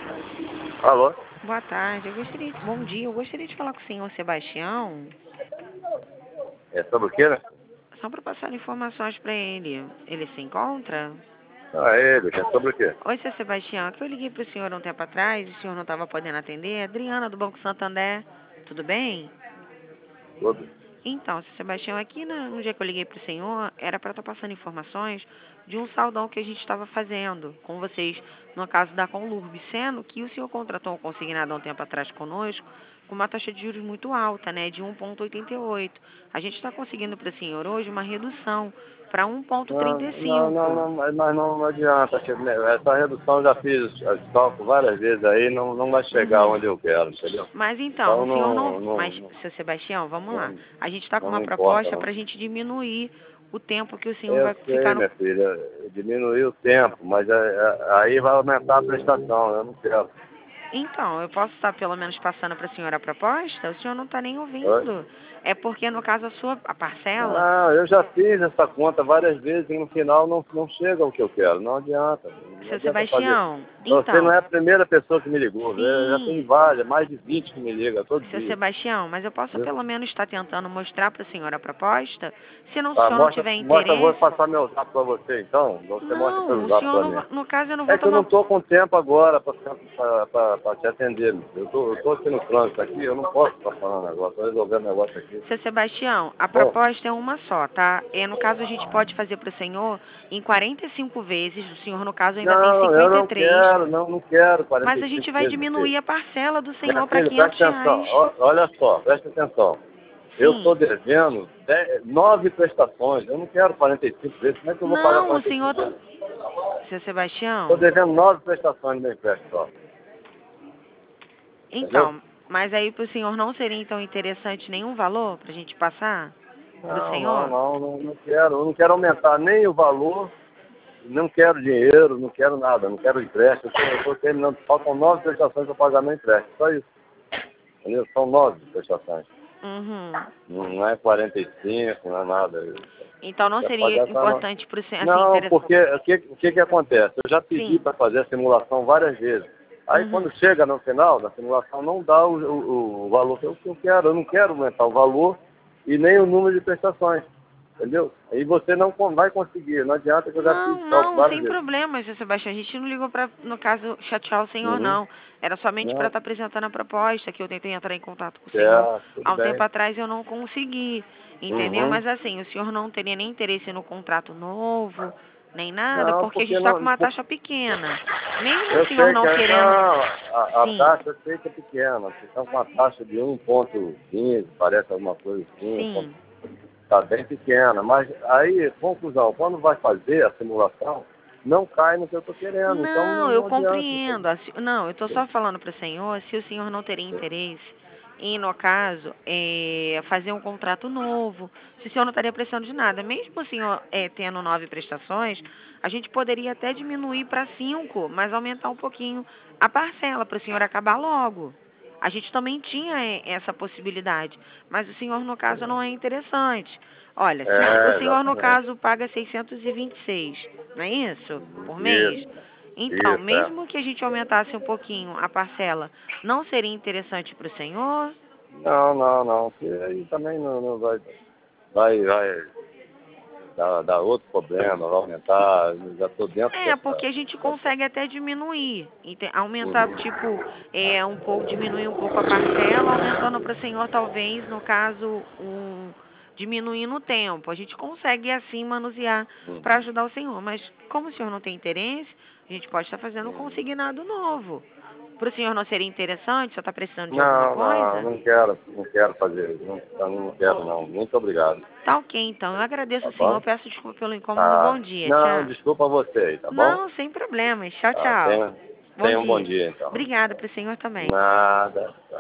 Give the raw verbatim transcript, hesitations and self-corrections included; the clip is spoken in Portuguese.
Alô? Boa tarde, eu gostaria, bom dia, eu gostaria de falar com o senhor Sebastião, É sobre o quê, né? só para passar informações para ele. Ele se encontra? Ah, ele, é sobre o quê? Oi, seu Sebastião, que eu liguei para o senhor um tempo atrás, o senhor não estava podendo atender. Adriana, do Banco Santander, tudo bem? Tudo. Então, seu Sebastião, aqui no, no dia que eu liguei para o senhor, era para estar passando informações de um saldão que a gente estava fazendo com vocês, no caso da Conlurb, sendo que o senhor contratou um consignado há um tempo atrás conosco, com uma taxa de juros muito alta, né, de um vírgula oitenta e oito. A gente está conseguindo para o senhor hoje uma redução para um vírgula Não, trinta e não, não, cinco. não, mas mas não, não adianta. que Essa redução eu já fiz as cálculos várias vezes aí, não, não vai chegar Uhum. onde eu quero, entendeu? Mas então, Então o senhor não, não. não, Mas, não, seu Sebastião, vamos lá. não, A gente está com uma não importa, proposta não. para a gente diminuir o tempo que o senhor Eu vai sei, ficar no. minha filha, diminuir o tempo, mas é- é- aí vai aumentar a prestação, eu não quero. Então, eu posso estar pelo menos passando para a senhora a proposta? O senhor não está nem Oi? ouvindo. É porque, no caso, a sua a parcela. Não, eu já fiz essa conta várias vezes e no final não, não chega ao que eu quero. Não adianta. Não Seu adianta fazer. Sebastião, Você não então, é a primeira pessoa que me ligou. Eu já tem sim, várias, mais de vinte que me ligam todo seu dia. Sebastião, mas eu posso Viu? pelo menos estar tentando mostrar para a senhora a proposta? Se não, o Tá, senhor não mostra, tiver mostra, eu vou interesse. passar meu zap para você então. Você mostra Não, pelo o zap senhor para não mim. vai- no caso eu não vou É que eu não tomar. estou com tempo agora para te atender. Eu tô, eu tô aqui no trânsito aqui, eu não posso estar falando agora, estou resolvendo negócio aqui. Seu Sebastião, a Bom, proposta é uma só, tá? É, no caso, a gente pode fazer para o senhor em quarenta e cinco vezes. O senhor, no caso, ainda tem não, eu cinquenta e não três. quero, não, não quero Mas a quarenta e cinco gente vai vezes, meu filho. diminuir a parcela do Minha senhor para filha, quinhentos presta atenção. reais. Ó, olha só, presta atenção. Eu estou Sim. devendo dez, nove prestações. Eu não quero quarenta e cinco vezes. Como é que eu vou pagar Não, o quarenta e cinco senhor... vezes? Seu Estou Sebastião, devendo nove prestações no meu empréstimo só. Entendeu? então, mas aí para o senhor não seria, então, interessante nenhum valor para a gente passar para o Não, não, senhor? não, não, não quero. Eu não quero aumentar nem o valor, não quero dinheiro, não quero nada, não quero empréstimo. Eu estou terminando. Faltam nove prestações para pagar meu empréstimo. Só isso. Entendeu? São nove prestações. Uhum. Não é quarenta e cinco, não é nada. Então não Quer seria pagar essa não. importante para o senhor, assim, Não, interessante... porque o que, o que que acontece? Eu já pedi Sim. para fazer a simulação várias vezes. Aí Uhum. quando chega no final da simulação não dá o, o, o valor que eu, que eu quero. Eu não quero aumentar o valor e nem o número de prestações. Entendeu? Aí você não con- vai conseguir. Não adianta que eu já fiz Não, cálculo não, várias sem vezes. problema, seu Sebastião. A gente não ligou para, no caso, chatear o senhor, Uhum. não. Era somente para Não, estar apresentando a proposta, que eu tentei entrar em contato com o senhor. certo, tudo Há um tempo bem. atrás eu não consegui, entendeu? Uhum. Mas assim, o senhor não teria nem interesse no contrato novo, nem nada, Não, porque a gente porque está com não. uma por- taxa pequena. Mesmo o Eu senhor sei que não a, querendo... não, a, a Sim, taxa eu sei que é pequena. Vocês estão com uma taxa de um ponto quinze, parece alguma coisa assim, um ponto. sim. Está bem pequena, mas aí, conclusão, quando vai fazer a simulação, não cai no que eu estou querendo, então não, Não, eu não adianta. compreendo. Assim, não, eu estou só falando para o senhor se o senhor não teria interesse em, no caso, é, fazer um contrato novo, se o senhor não estaria precisando de nada. Mesmo o senhor é, tendo nove prestações, a gente poderia até diminuir para cinco, mas aumentar um pouquinho a parcela para o senhor acabar logo. A gente também tinha é, essa possibilidade, mas o senhor, no caso, não é interessante. Olha, se o É, senhor, no exatamente. caso, paga seiscentos e vinte e seis, não é isso? Por mês? Isso, Então, isso, é. mesmo que a gente aumentasse um pouquinho a parcela, não seria interessante para o senhor? Não, não, não, porque aí também não, não vai, vai, vai dar, dar outro problema, vai aumentar, eu já estou dentro É, dessa, porque a gente dessa. consegue até diminuir, ente- aumentar, Uhum. tipo, é, um pouco, diminuir um pouco a parcela, aumentando para o senhor, talvez, no caso, um, diminuindo o tempo. A gente consegue, assim, manusear para Uhum. ajudar o senhor. Mas, como o senhor não tem interesse, a gente pode estar fazendo um Uhum. consignado novo. Para o senhor não seria interessante? Só está precisando de alguma Não, não, coisa? não quero, não quero fazer isso, não, não quero não, muito obrigado, Tá ok, então. Eu agradeço tá o senhor, bom? peço desculpa pelo incômodo. Bom Tá. dia, Não, tchau. desculpa você aí, tá bom? Não, sem problemas. Tchau, Tá, tchau. tenha, Bom tenha um bom dia. dia então. Obrigada para o senhor também. Nada.